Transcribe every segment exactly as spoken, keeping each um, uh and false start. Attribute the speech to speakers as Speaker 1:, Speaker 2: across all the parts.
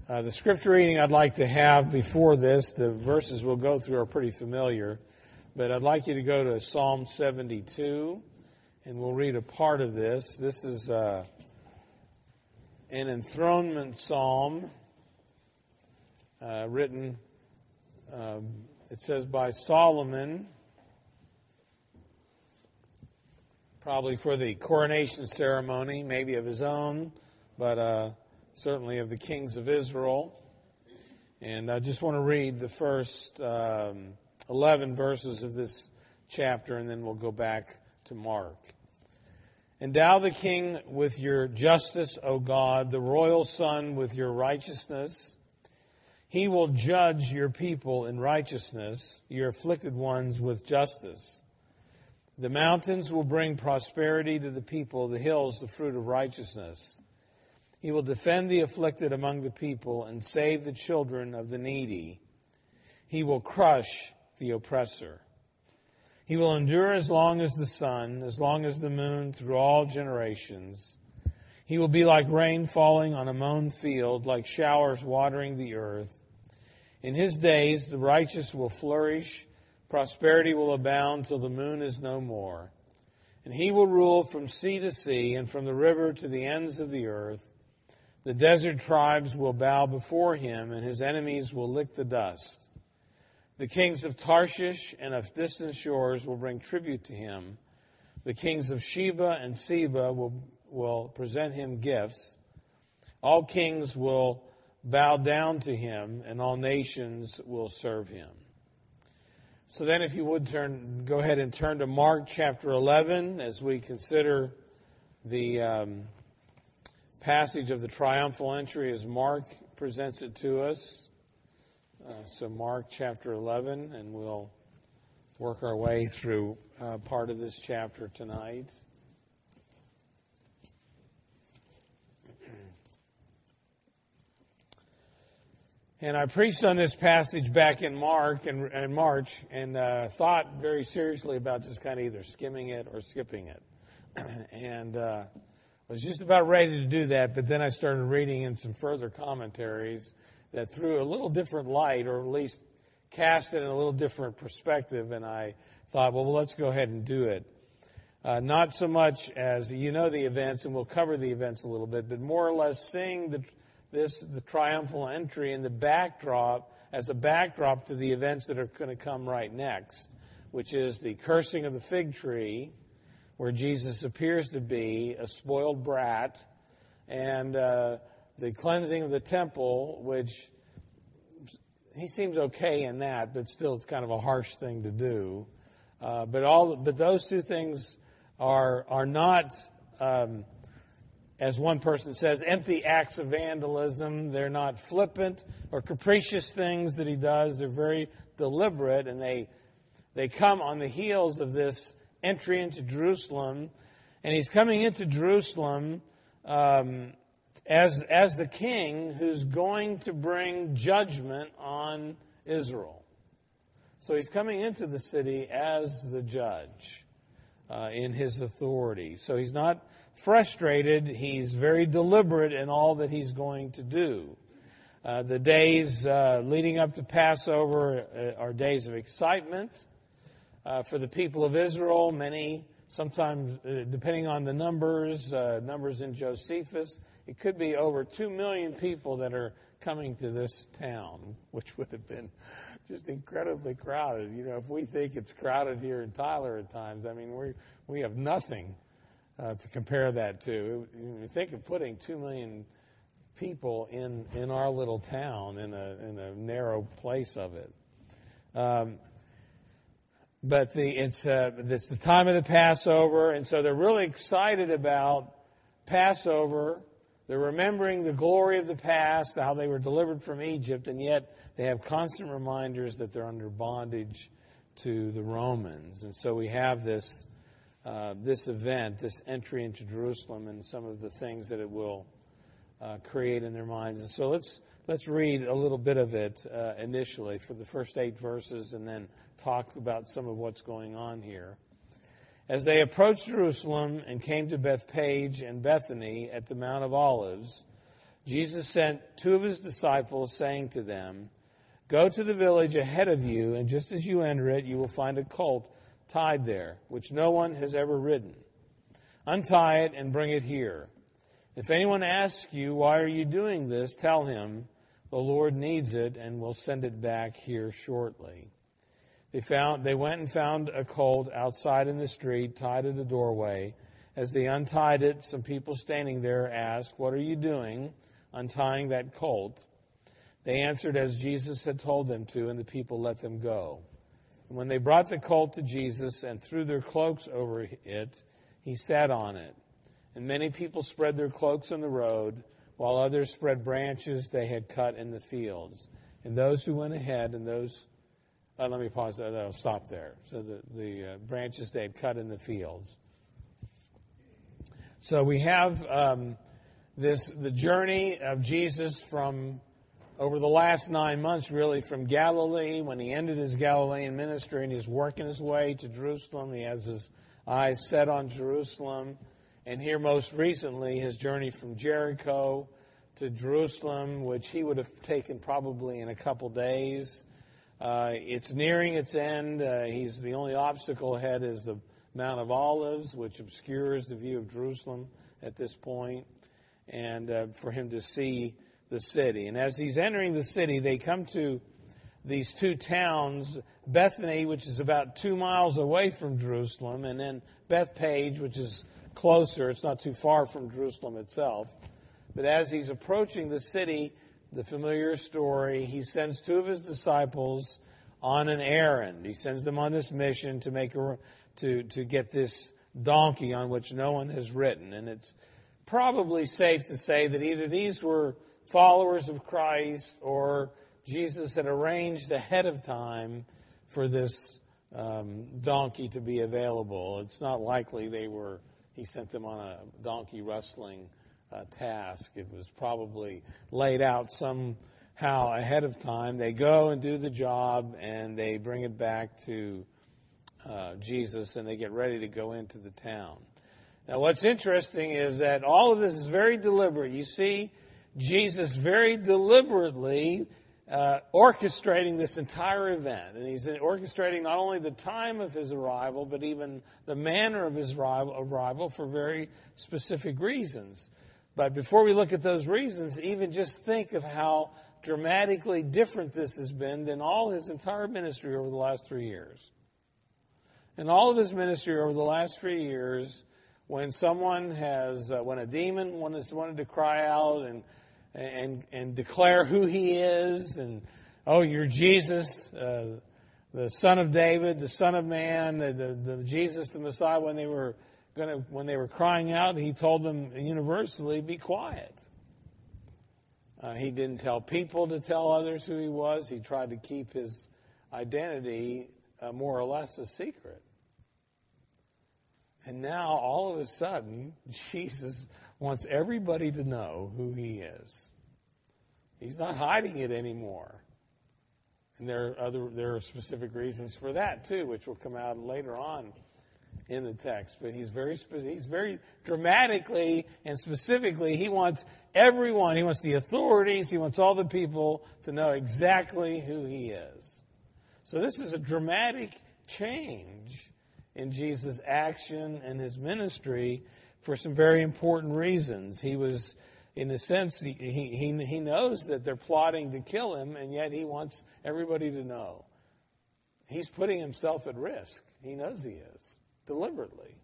Speaker 1: Uh, the scripture reading I'd like to have before this, the verses we'll go through are pretty familiar, but I'd like you to go to Psalm seventy-two, and we'll read a part of this. This is uh, an enthronement psalm uh, written, um, it says, by Solomon, probably for the coronation ceremony, maybe of his own, but uh, certainly of the kings of Israel. And I just want to read the first um, eleven verses of this chapter, and then we'll go back to Mark. Endow the king with your justice, O God, the royal son with your righteousness. He will judge your people in righteousness, your afflicted ones with justice. The mountains will bring prosperity to the people, the hills the fruit of righteousness. He will defend the afflicted among the people and save the children of the needy. He will crush the oppressor. He will endure as long as the sun, as long as the moon, through all generations. He will be like rain falling on a mown field, like showers watering the earth. In his days the righteous will flourish, prosperity will abound till the moon is no more. And he will rule from sea to sea and from the river to the ends of the earth. The desert tribes will bow before him, and his enemies will lick the dust. The kings of Tarshish and of distant shores will bring tribute to him. The kings of Sheba and Seba will, will present him gifts. All kings will bow down to him, and all nations will serve him. So then if you would turn, go ahead and turn to Mark chapter eleven as we consider the um, passage of the triumphal entry as Mark presents it to us. Uh, so Mark chapter eleven, and we'll work our way through uh, part of this chapter tonight. And I preached on this passage back in Mark and, and March, and uh, thought very seriously about just kind of either skimming it or skipping it. and uh, I was just about ready to do that, but then I started reading in some further commentaries that threw a little different light, or at least cast it in a little different perspective, and I thought, well, let's go ahead and do it. Uh, not so much as, you know, the events, and we'll cover the events a little bit, but more or less seeing the this, the triumphal entry in the backdrop, as a backdrop to the events that are going to come right next, which is the cursing of the fig tree, where Jesus appears to be a spoiled brat, and uh, the cleansing of the temple, which he seems okay in that, but still it's kind of a harsh thing to do. Uh, but all, but those two things are are not, um, as one person says, empty acts of vandalism. They're not flippant or capricious things that he does. They're very deliberate, and they they come on the heels of this entry into Jerusalem, and he's coming into Jerusalem um, as as the king who's going to bring judgment on Israel. So he's coming into the city as the judge uh, in his authority. So he's not frustrated. He's very deliberate in all that he's going to do. Uh, the days uh, leading up to Passover uh, are days of excitement. Uh, for the people of Israel, many, sometimes, uh, depending on the numbers, uh, numbers in Josephus, it could be over two million people that are coming to this town, which would have been just incredibly crowded. You know, if we think it's crowded here in Tyler at times, I mean, we we have nothing uh, to compare that to. You think of putting two million people in, in our little town, in a in a narrow place of it. Um, But the, it's, uh, it's the time of the Passover, and so they're really excited about Passover. They're remembering the glory of the past, how they were delivered from Egypt, and yet they have constant reminders that they're under bondage to the Romans. And so we have this, uh, this event, this entry into Jerusalem, and some of the things that it will uh, create in their minds. And so let's let's read a little bit of it uh, initially for the first eight verses, and then talk about some of what's going on here. As they approached Jerusalem and came to Bethpage and Bethany at the Mount of Olives, Jesus sent two of his disciples, saying to them, "Go to the village ahead of you, and just as you enter it, you will find a colt tied there, which no one has ever ridden. Untie it and bring it here. If anyone asks you, 'Why are you doing this?' tell him, 'The Lord needs it and will send it back here shortly.'" They found, they went and found a colt outside in the street, tied at a doorway. As they untied it, some people standing there asked, "What are you doing, untying that colt?" They answered as Jesus had told them to, and the people let them go. And when they brought the colt to Jesus and threw their cloaks over it, he sat on it. And many people spread their cloaks on the road, while others spread branches they had cut in the fields. And those who went ahead and those, uh, let me pause that, I'll stop there. So the, the uh, branches they had cut in the fields. So we have um, this, the journey of Jesus from over the last nine months, really, from Galilee, when he ended his Galilean ministry and he's working his way to Jerusalem. He has his eyes set on Jerusalem. And here most recently, his journey from Jericho to Jerusalem, which he would have taken probably in a couple days. Uh, it's nearing its end. Uh, he's the only obstacle ahead is the Mount of Olives, which obscures the view of Jerusalem at this point, and uh, for him to see the city. And as he's entering the city, they come to these two towns, Bethany, which is about two miles away from Jerusalem, and then Bethpage, which is closer. It's not too far from Jerusalem itself. But as he's approaching the city, the familiar story, he sends two of his disciples on an errand. He sends them on this mission to make a, to, to get this donkey on which no one has ridden. And it's probably safe to say that either these were followers of Christ or Jesus had arranged ahead of time for this um, donkey to be available. It's not likely they were, he sent them on a donkey wrestling uh, task. It was probably laid out somehow ahead of time. They go and do the job and they bring it back to uh, Jesus and they get ready to go into the town. Now what's interesting is that all of this is very deliberate. You see Jesus very deliberately uh, orchestrating this entire event. And he's orchestrating not only the time of his arrival, but even the manner of his arrival for very specific reasons. But before we look at those reasons, even just think of how dramatically different this has been than all his entire ministry over the last three years. In all of his ministry over the last three years, when someone has, uh, when a demon wanted to cry out and and and declare who he is, and oh, you're Jesus, uh, the Son of David, the Son of Man, the, the, the Jesus, the Messiah. When they were gonna, when they were crying out, he told them universally, "Be quiet." Uh, he didn't tell people to tell others who he was. He tried to keep his identity uh, more or less a secret. And now, all of a sudden, Jesus wants everybody to know who he is. He's not hiding it anymore. And there are other, there are specific reasons for that too, which will come out later on in the text. But he's very, he's very dramatically and specifically, he wants everyone, he wants the authorities, he wants all the people to know exactly who he is. So this is a dramatic change in Jesus' action and his ministry for some very important reasons. He was, in a sense, he, he, he knows that they're plotting to kill him, and yet he wants everybody to know. He's putting himself at risk. He knows he is, deliberately.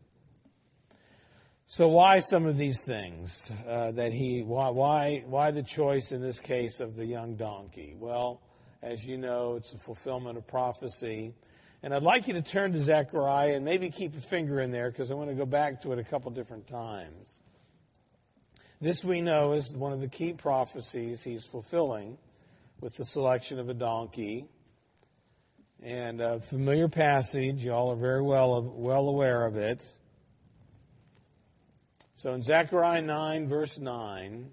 Speaker 1: So why some of these things uh, that he, why, why, why the choice in this case of the young donkey? Well, as you know, it's a fulfillment of prophecy. And I'd like you to turn to Zechariah and maybe keep a finger in there because I want to go back to it a couple different times. This we know is one of the key prophecies he's fulfilling with the selection of a donkey. And a familiar passage, you all are very well, well aware of it. So in Zechariah nine, verse nine,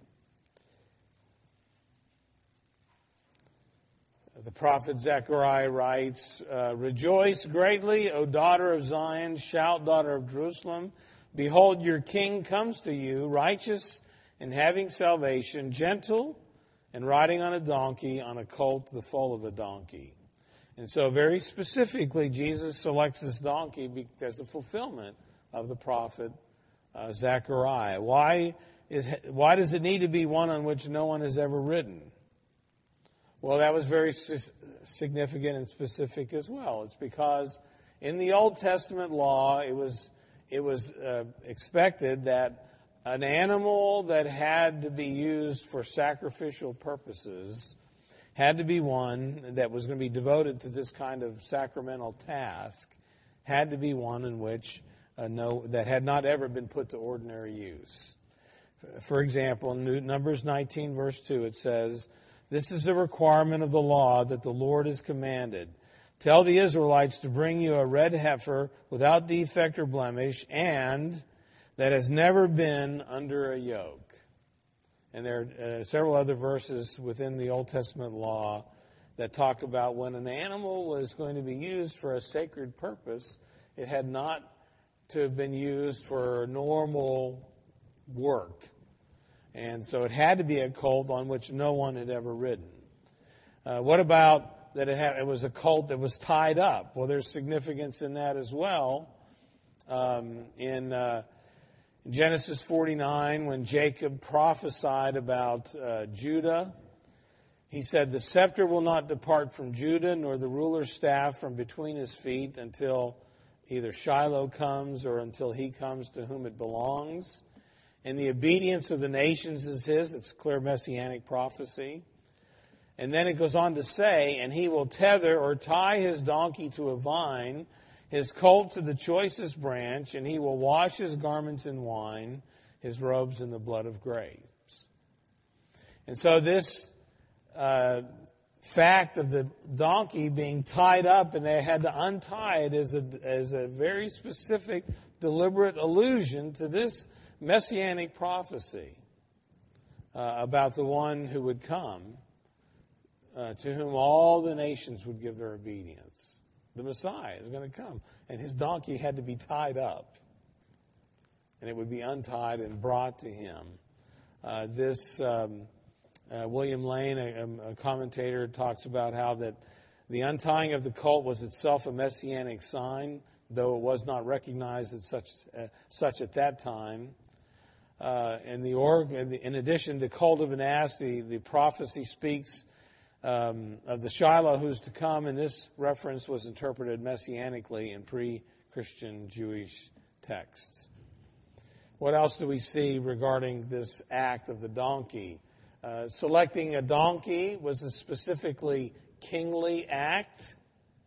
Speaker 1: the prophet Zechariah writes, uh, "Rejoice greatly, O daughter of Zion. Shout, daughter of Jerusalem. Behold, your king comes to you, righteous and having salvation, gentle and riding on a donkey, on a colt, the foal of a donkey. And so very specifically, Jesus selects this donkey as a fulfillment of the prophet uh, Zechariah. Why is, why does it need to be one on which no one has ever ridden? Well, that was very significant and specific as well. It's because in the Old Testament law, it was it was uh, expected that an animal that had to be used for sacrificial purposes had to be one that was going to be devoted to this kind of sacramental task, had to be one in which uh, no that had not ever been put to ordinary use. For example, in Numbers nineteen, verse two, it says, "This is a requirement of the law that the Lord has commanded. Tell the Israelites to bring you a red heifer without defect or blemish, and that has never been under a yoke." And there are uh, several other verses within the Old Testament law that talk about when an animal was going to be used for a sacred purpose, it had not to have been used for normal work. And so it had to be a colt on which no one had ever ridden. Uh, what about that it, had, it was a colt that was tied up? Well, there's significance in that as well. Um, in uh, Genesis forty-nine, when Jacob prophesied about uh, Judah, he said, "The scepter will not depart from Judah, nor the ruler's staff from between his feet until either Shiloh comes or until he comes to whom it belongs. And the obedience of the nations is his." It's clear messianic prophecy. And then it goes on to say, "And he will tether or tie his donkey to a vine, his colt to the choicest branch, and he will wash his garments in wine, his robes in the blood of grapes." And so this uh, fact of the donkey being tied up and they had to untie it is a, is a very specific, deliberate allusion to this messianic prophecy uh, about the one who would come, uh, to whom all the nations would give their obedience. The Messiah is going to come, and his donkey had to be tied up, and it would be untied and brought to him. Uh, this um, uh, William Lane, a, a commentator, talks about how that the untying of the colt was itself a messianic sign, though it was not recognized as such, uh, such at that time. Uh, and the org, in addition to colt of an ass, the, the prophecy speaks um, of the Shiloh who's to come, and this reference was interpreted messianically in pre-Christian Jewish texts. What else do we see regarding this act of the donkey? Uh, selecting a donkey was a specifically kingly act.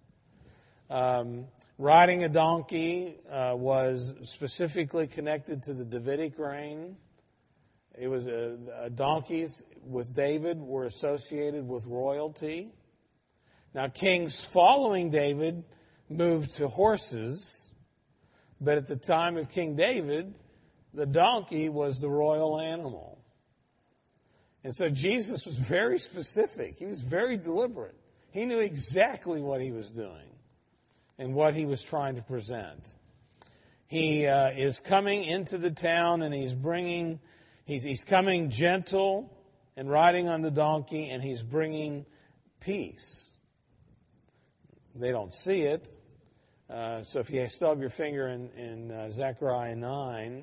Speaker 1: Um, riding a donkey uh, was specifically connected to the Davidic reign. It was uh, uh, donkeys with David were associated with royalty. Now, kings following David moved to horses, but at the time of King David, the donkey was the royal animal. And so Jesus was very specific. He was very deliberate. He knew exactly what he was doing and what he was trying to present. He uh, is coming into the town, and he's bringing, he's, he's coming gentle and riding on the donkey, and he's bringing peace. They don't see it. Uh, so if you still have your finger in, in uh, Zechariah nine,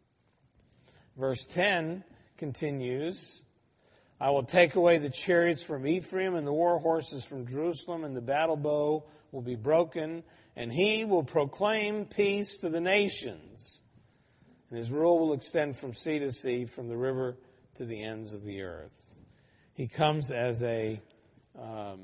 Speaker 1: verse ten continues, "I will take away the chariots from Ephraim and the war horses from Jerusalem, and the battle bow will be broken, and he will proclaim peace to the nations. And his rule will extend from sea to sea, from the river to the ends of the earth." He comes as a um,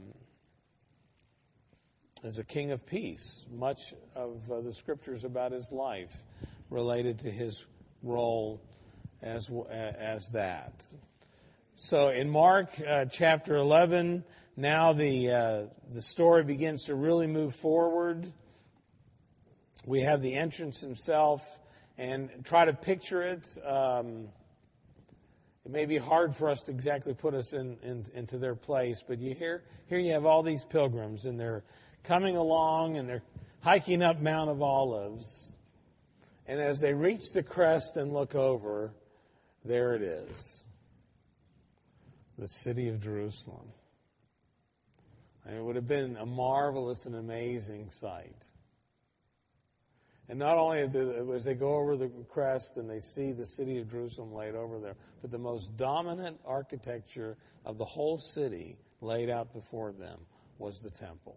Speaker 1: as a king of peace. Much of uh, the scriptures about his life related to his role as as that. So in Mark uh, chapter eleven, now the uh, the story begins to really move forward. We have the entrance himself, and try to picture it. Um, it may be hard for us to exactly put us in, in into their place, but you hear here you have all these pilgrims, and they're coming along, and they're hiking up Mount of Olives, and as they reach the crest and look over, there it is. The city of Jerusalem. And it would have been a marvelous and amazing sight. And not only do, as they go over the crest and they see the city of Jerusalem laid over there, but the most dominant architecture of the whole city laid out before them was the temple.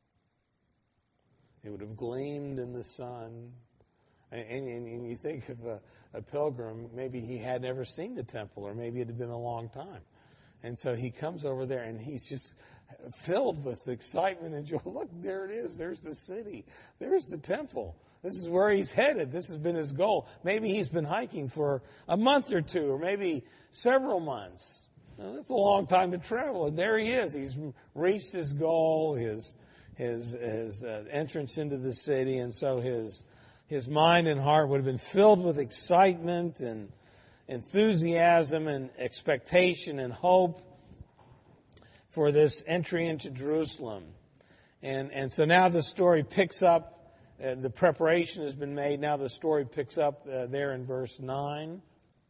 Speaker 1: It would have gleamed in the sun. And, and, and you think of a, a pilgrim, maybe he had never seen the temple, or maybe it had been a long time. And so he comes over there and he's just filled with excitement and joy. Look, there it is. There's the city. There's the temple. This is where he's headed. This has been his goal. Maybe he's been hiking for a month or two, or maybe several months. Now, that's a long time to travel. And there he is. He's reached his goal, his his his uh, entrance into the city, and so his his mind and heart would have been filled with excitement and enthusiasm and expectation and hope for this entry into Jerusalem. And and so now the story picks up. Uh, the preparation has been made. Now the story picks up uh, there in verse nine.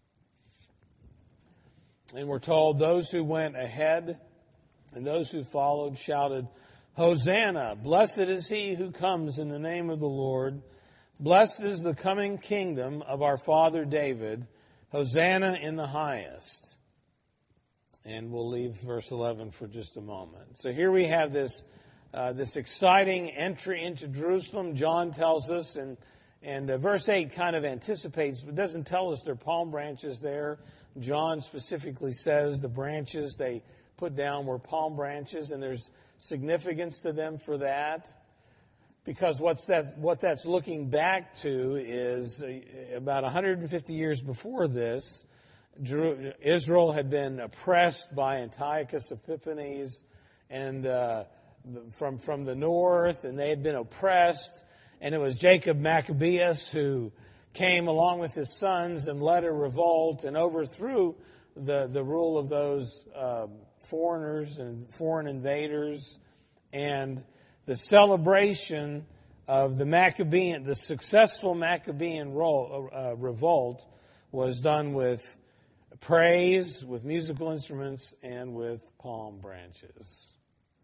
Speaker 1: And we're told those who went ahead and those who followed shouted, Hosanna! Blessed is he who comes in the name of the Lord. Blessed is the coming kingdom of our father David. Hosanna in the highest. And we'll leave verse eleven for just a moment. So here we have this uh, this exciting entry into Jerusalem. John tells us, and and uh, verse eight kind of anticipates, but doesn't tell us there are palm branches there. John specifically says the branches they put down were palm branches, and there's significance to them for that. Because what's that? What that's looking back to is uh, about one hundred fifty years before this, Israel had been oppressed by Antiochus Epiphanes, and uh, from from the north, and they had been oppressed. And it was Jacob Maccabeus who came along with his sons and led a revolt and overthrew the the rule of those uh, foreigners and foreign invaders. And the celebration of the Maccabean, the successful Maccabean role, uh, revolt was done with praise, with musical instruments, and with palm branches.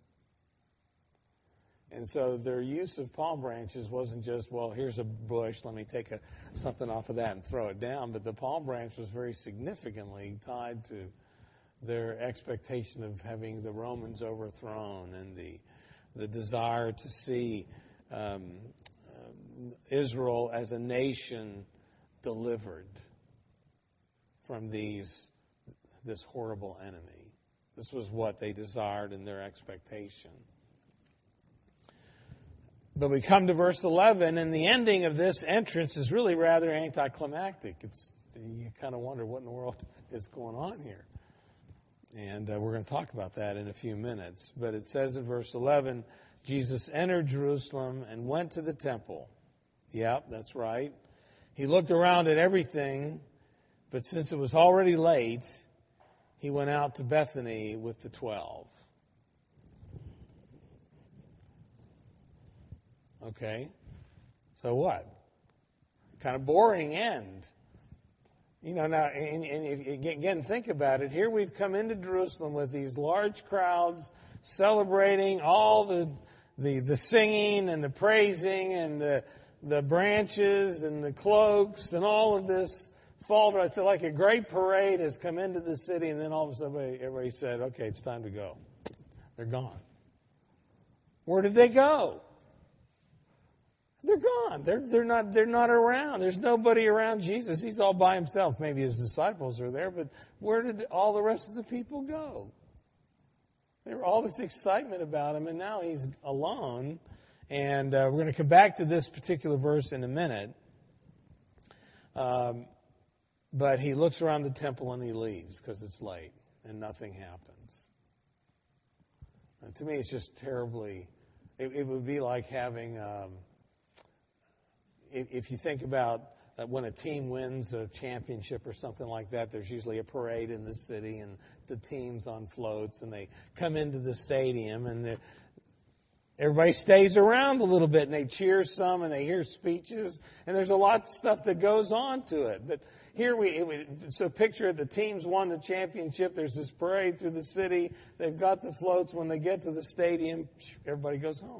Speaker 1: And so their use of palm branches wasn't just, well, here's a bush, let me take a, something off of that and throw it down. But the palm branch was very significantly tied to their expectation of having the Romans overthrown and the the desire to see um, um, Israel as a nation delivered from these this horrible enemy. This was what they desired in their expectation. But we come to verse eleven, and the ending of this entrance is really rather anticlimactic. It's, you kind of wonder what in the world is going on here. And uh, we're going to talk about that in a few minutes. But it says in verse eleven, Jesus entered Jerusalem and went to the temple. Yep, that's right. He looked around at everything, but since it was already late, he went out to Bethany with the twelve. Okay, so what? Kind of boring end. You know, now, and, and again, think about it. Here we've come into Jerusalem with these large crowds celebrating all the the, the singing and the praising and the the branches and the cloaks and all of this. Fall, it's like a great parade has come into the city, and then all of a sudden everybody, everybody said, okay, it's time to go. They're gone. Where did they go? They're gone. They're, they're not, they're not around. There's nobody around Jesus. He's all by himself. Maybe his disciples are there, but where did all the rest of the people go? There was all this excitement about him, and now he's alone. And uh, we're going to come back to this particular verse in a minute. Um, but he looks around the temple and he leaves because it's late and nothing happens. And to me, it's just terribly, it, it would be like having, um, if, if you think about uh, when a team wins a championship or something like that, there's usually a parade in the city and the team's on floats and they come into the stadium and Everybody stays around a little bit and they cheer some and they hear speeches, and there's a lot of stuff that goes on to it. But here we, so picture it, the teams won the championship. There's this parade through the city. They've got the floats. When they get to the stadium, everybody goes home.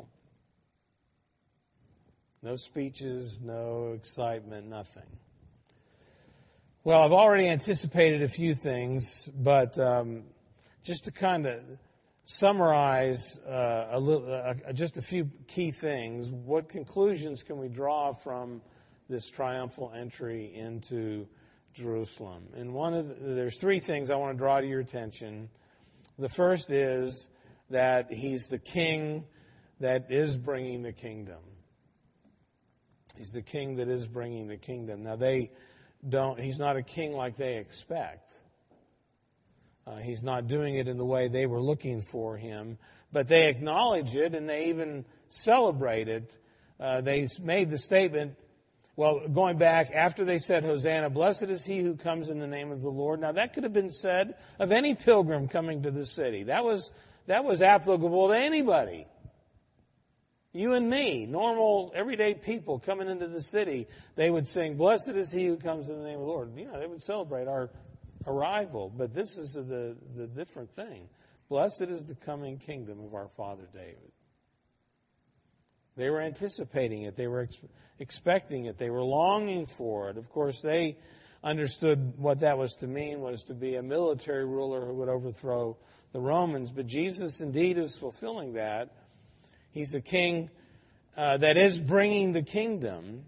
Speaker 1: No speeches, no excitement, nothing. Well, I've already anticipated a few things, but um, just to kind of summarize uh, a little, uh, just a few key things. What conclusions can we draw from this triumphal entry into Jerusalem? And one of the, there's three things I want to draw to your attention. The first is that he's the king that is bringing the kingdom. He's the king that is bringing the kingdom. Now they don't. He's not a king like they expect. Uh, he's not doing it in the way they were looking for him, but they acknowledge it and they even celebrate it. Uh, they made the statement, well, going back after they said, Hosanna, blessed is he who comes in the name of the Lord. Now that could have been said of any pilgrim coming to the city. That was, that was applicable to anybody. You and me, normal, everyday people coming into the city, they would sing, blessed is he who comes in the name of the Lord. You know, they would celebrate our arrival, but this is the, the different thing. Blessed is the coming kingdom of our father David. They were anticipating it. They were ex- expecting it. They were longing for it. Of course, they understood what that was to mean was to be a military ruler who would overthrow the Romans. But Jesus indeed is fulfilling that. He's a king uh, that is bringing the kingdom.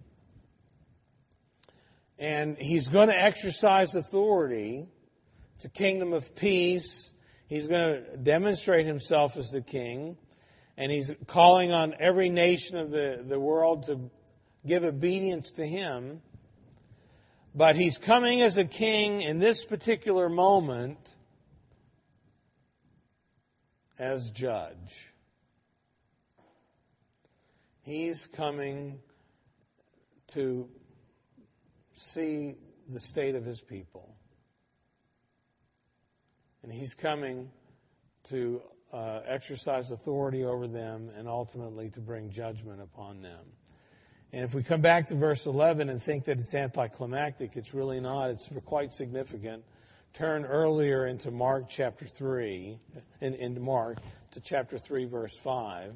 Speaker 1: And he's going to exercise authority. It's a kingdom of peace. He's going to demonstrate himself as the king. And he's calling on every nation of the, the world to give obedience to him. But he's coming as a king in this particular moment as judge. He's coming to see the state of his people. And he's coming to uh, exercise authority over them and ultimately to bring judgment upon them. And if we come back to verse eleven and think that it's anticlimactic, it's really not. It's quite significant. Turn earlier into Mark chapter three, in, into Mark to chapter three, verse five.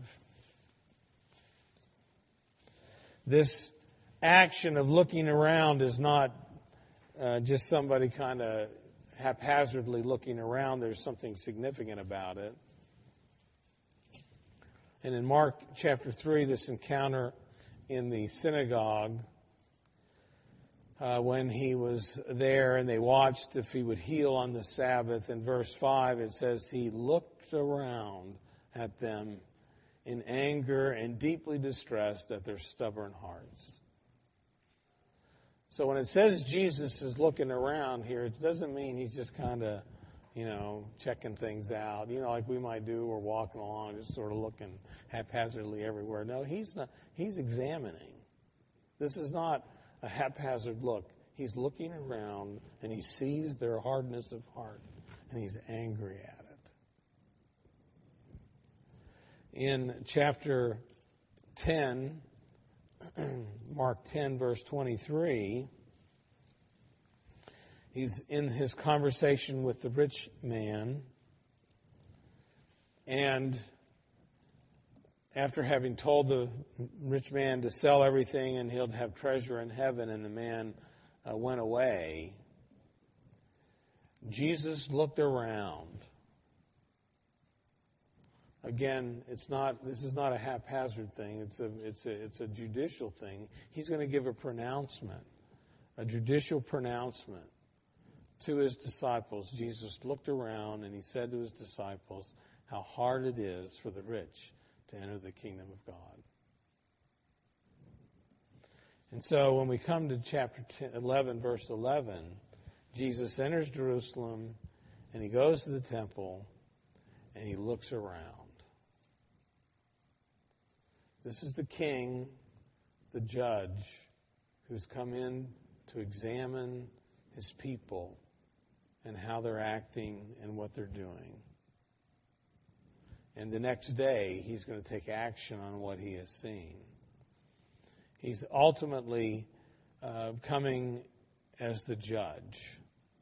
Speaker 1: This action of looking around is not uh, just somebody kind of haphazardly looking around. There's something significant about it. And in Mark chapter three, this encounter in the synagogue, uh, when he was there and they watched if he would heal on the Sabbath, in verse five it says he looked around at them in anger and deeply distressed at their stubborn hearts. So when it says Jesus is looking around here, it doesn't mean he's just kind of, you know, checking things out, you know, like we might do or walking along, just sort of looking haphazardly everywhere. No, he's not. He's examining. This is not a haphazard look. He's looking around and he sees their hardness of heart and he's angry at it. In chapter ten, Mark ten, verse twenty-three, he's in his conversation with the rich man, and after having told the rich man to sell everything and he'll have treasure in heaven, and the man uh, went away, Jesus looked around. Again, it's not. This is not a haphazard thing. It's a. It's a. It's a judicial thing. He's going to give a pronouncement, a judicial pronouncement to his disciples. Jesus looked around and he said to his disciples, "How hard it is for the rich to enter the kingdom of God." And so, when we come to chapter eleven, verse eleven, Jesus enters Jerusalem and he goes to the temple and he looks around. This is the king, the judge, who's come in to examine his people and how they're acting and what they're doing. And the next day, he's going to take action on what he has seen. He's ultimately uh, coming as the judge.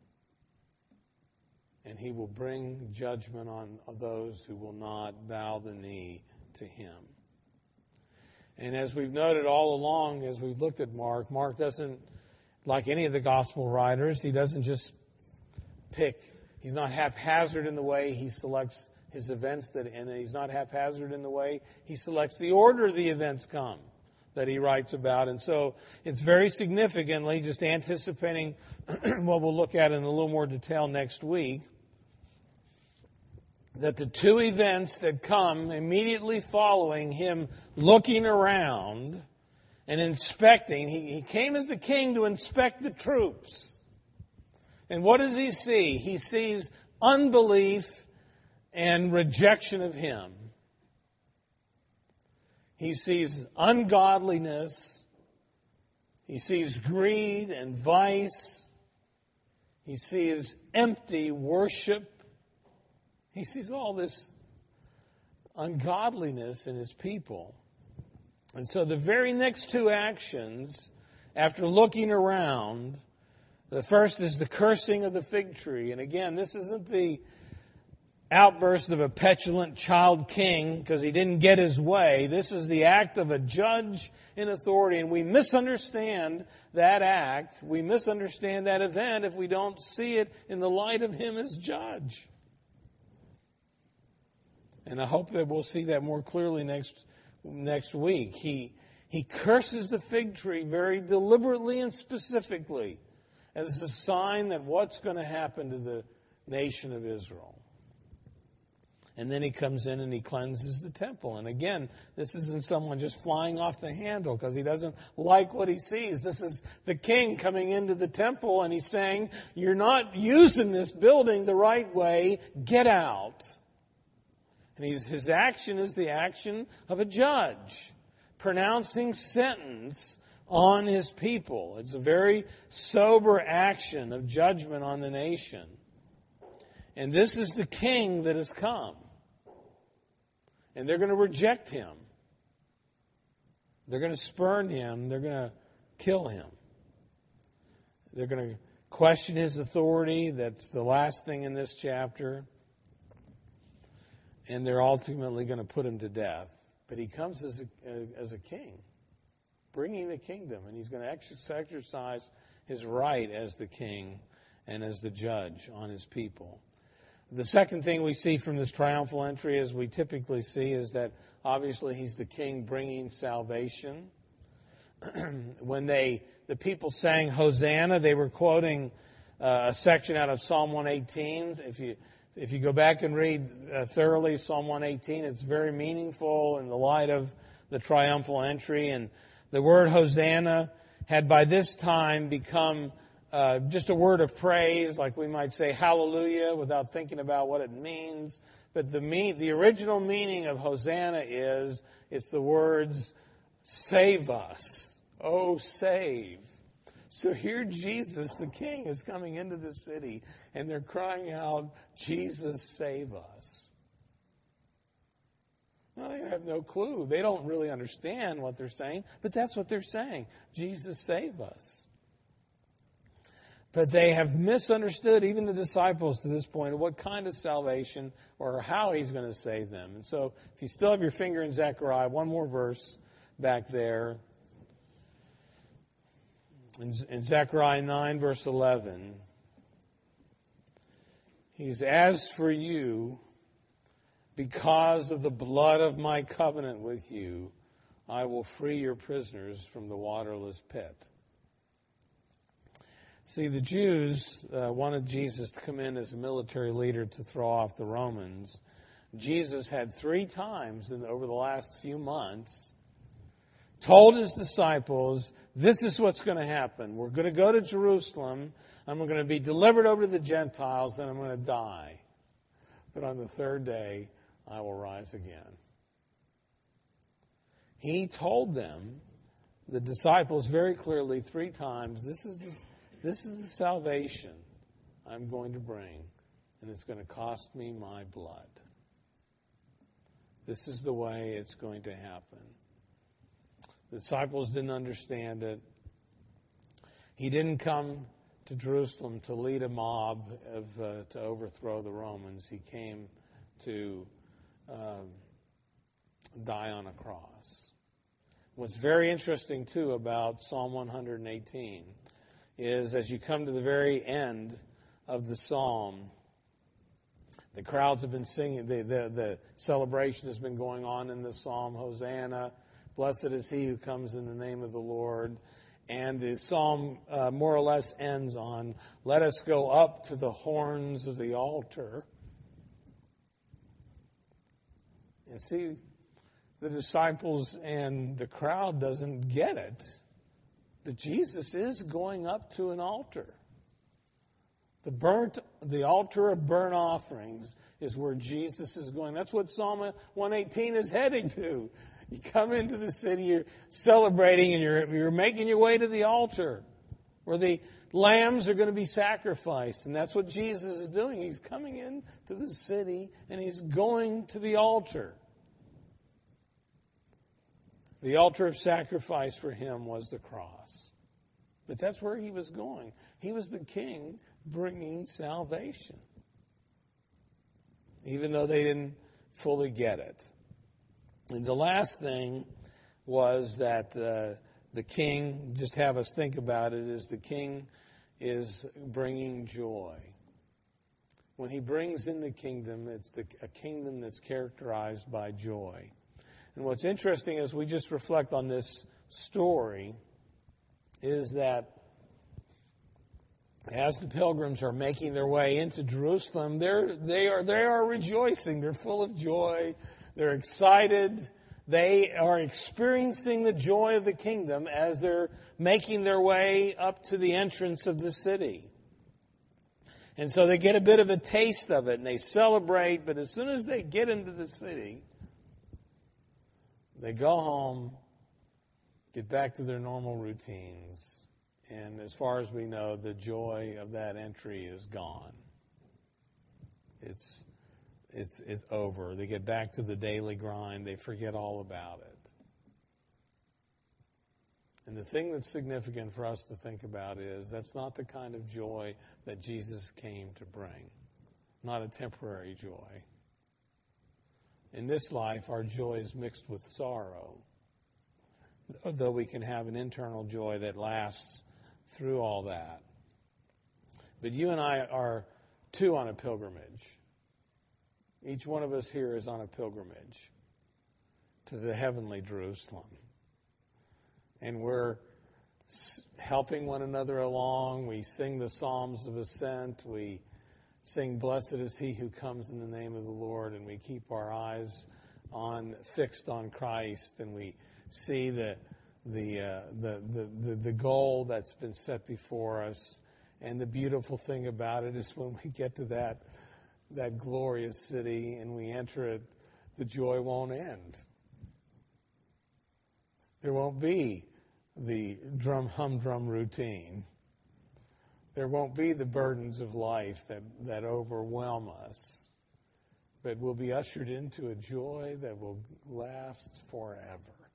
Speaker 1: And he will bring judgment on those who will not bow the knee to him. And as we've noted all along, as we've looked at Mark, Mark doesn't, like any of the gospel writers, he doesn't just pick. He's not haphazard in the way he selects his events, that, and he's not haphazard in the way he selects the order the events come that he writes about. And so it's very significantly, just anticipating what we'll look at in a little more detail next week, that the two events that come immediately following him looking around and inspecting, he, he came as the king to inspect the troops. And what does he see? He sees unbelief and rejection of him. He sees ungodliness. He sees greed and vice. He sees empty worship. He sees all this ungodliness in his people. And so the very next two actions, after looking around, the first is the cursing of the fig tree. And again, this isn't the outburst of a petulant child king because he didn't get his way. This is the act of a judge in authority, and we misunderstand that act. We misunderstand that event if we don't see it in the light of him as judge. And I hope that we'll see that more clearly next next week. He he curses the fig tree very deliberately and specifically as a sign that what's going to happen to the nation of Israel. And then he comes in and he cleanses the temple. And again, this isn't someone just flying off the handle because he doesn't like what he sees. This is the king coming into the temple and he's saying, you're not using this building the right way. Get out. And he's, his action is the action of a judge, pronouncing sentence on his people. It's a very sober action of judgment on the nation. And this is the king that has come. And they're going to reject him. They're going to spurn him. They're going to kill him. They're going to question his authority. That's the last thing in this chapter. And they're ultimately going to put him to death. But he comes as a, as a king, bringing the kingdom. And he's going to exercise his right as the king and as the judge on his people. The second thing we see from this triumphal entry, as we typically see, is that obviously he's the king bringing salvation. When they, the people sang Hosanna, they were quoting uh, a section out of Psalm one eighteen. If you if you go back and read uh, thoroughly Psalm one eighteen, it's very meaningful in the light of the triumphal entry. And the word Hosanna had by this time become Uh, just a word of praise, like we might say hallelujah without thinking about what it means. But the mean, the original meaning of Hosanna is, it's the words, save us. Oh, save. So here Jesus, the King, is coming into the city and they're crying out, Jesus, save us. Well, they have no clue. They don't really understand what they're saying, but that's what they're saying. Jesus, save us. But they have misunderstood, even the disciples to this point, what kind of salvation or how he's going to save them. And so if you still have your finger in Zechariah, one more verse back there. In, in Zechariah nine, verse eleven, he's, as for you, because of the blood of my covenant with you, I will free your prisoners from the waterless pit. See, the Jews uh, wanted Jesus to come in as a military leader to throw off the Romans. Jesus had three times in, over the last few months told his disciples, this is what's going to happen. We're going to go to Jerusalem, and we're going to be delivered over to the Gentiles, and I'm going to die. But on the third day, I will rise again. He told them, the disciples, very clearly three times, this is the This is the salvation I'm going to bring, and it's going to cost me my blood. This is the way it's going to happen. The disciples didn't understand it. He didn't come to Jerusalem to lead a mob of uh, to overthrow the Romans. He came to uh, die on a cross. What's very interesting, too, about Psalm one hundred eighteen is as you come to the very end of the psalm, the crowds have been singing, the, the, the celebration has been going on in the psalm, Hosanna, blessed is he who comes in the name of the Lord. And the psalm uh, more or less ends on, let us go up to the horns of the altar. And see, the disciples and the crowd doesn't get it. But Jesus is going up to an altar. The burnt, the altar of burnt offerings is where Jesus is going. That's what Psalm one eighteen is heading to. You come into the city, you're celebrating, and you're, you're making your way to the altar where the lambs are going to be sacrificed. And that's what Jesus is doing. He's coming into the city, and he's going to the altar. The altar of sacrifice for him was the cross. But that's where he was going. He was the king bringing salvation, even though they didn't fully get it. And the last thing was that uh, the king, just have us think about it, is the king is bringing joy. When he brings in the kingdom, it's the, a kingdom that's characterized by joy. And what's interesting as we just reflect on this story is that as the pilgrims are making their way into Jerusalem, they're, they are, they are rejoicing. They're full of joy. They're excited. They are experiencing the joy of the kingdom as they're making their way up to the entrance of the city. And so they get a bit of a taste of it and they celebrate, but as soon as they get into the city, they go home, get back to their normal routines, and as far as we know, the joy of that entry is gone. It's it's it's over. They get back to the daily grind. They forget all about it. And the thing that's significant for us to think about is that's not the kind of joy that Jesus came to bring. Not a temporary joy. In this life, our joy is mixed with sorrow, though we can have an internal joy that lasts through all that. But you and I are too on a pilgrimage. Each one of us here is on a pilgrimage to the heavenly Jerusalem. And we're helping one another along. We sing the Psalms of Ascent. We sing, blessed is he who comes in the name of the Lord. And we keep our eyes on fixed on Christ. And we see the the, uh, the the the the goal that's been set before us. And the beautiful thing about it is when we get to that that glorious city and we enter it, the joy won't end. There won't be the drum humdrum routine. There won't be the burdens of life that, that overwhelm us. But we'll be ushered into a joy that will last forever.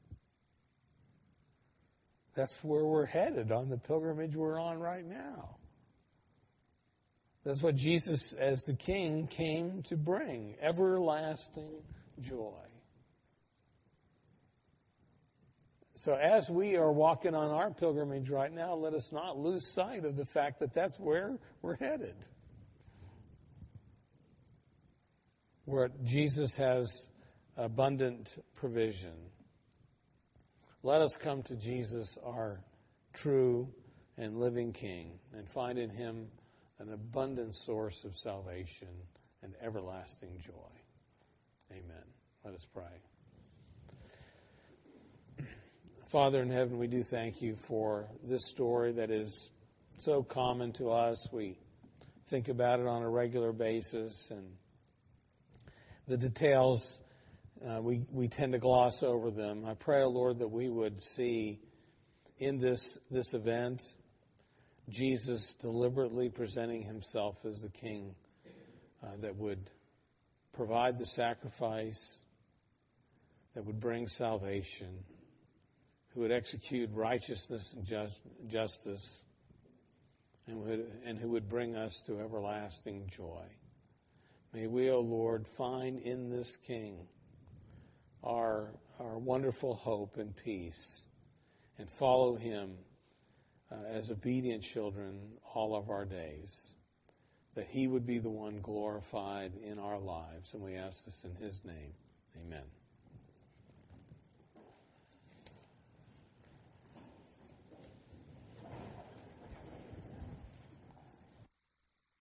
Speaker 1: That's where we're headed on the pilgrimage we're on right now. That's what Jesus, as the King, came to bring. Everlasting joy. So as we are walking on our pilgrimage right now, let us not lose sight of the fact that that's where we're headed. Where Jesus has abundant provision. Let us come to Jesus, our true and living King, and find in him an abundant source of salvation and everlasting joy. Amen. Let us pray. Father in heaven, we do thank you for this story that is so common to us. We think about it on a regular basis, and the details, uh, we, we tend to gloss over them. I pray, O Lord, that we would see in this, this event Jesus deliberately presenting himself as the King uh, that would provide the sacrifice, that would bring salvation, who would execute righteousness and just, justice, and, would, and who would bring us to everlasting joy. May we, O Lord, find in this King our, our wonderful hope and peace, and follow him uh, as obedient children all of our days, that he would be the one glorified in our lives. And we ask this in his name. Amen.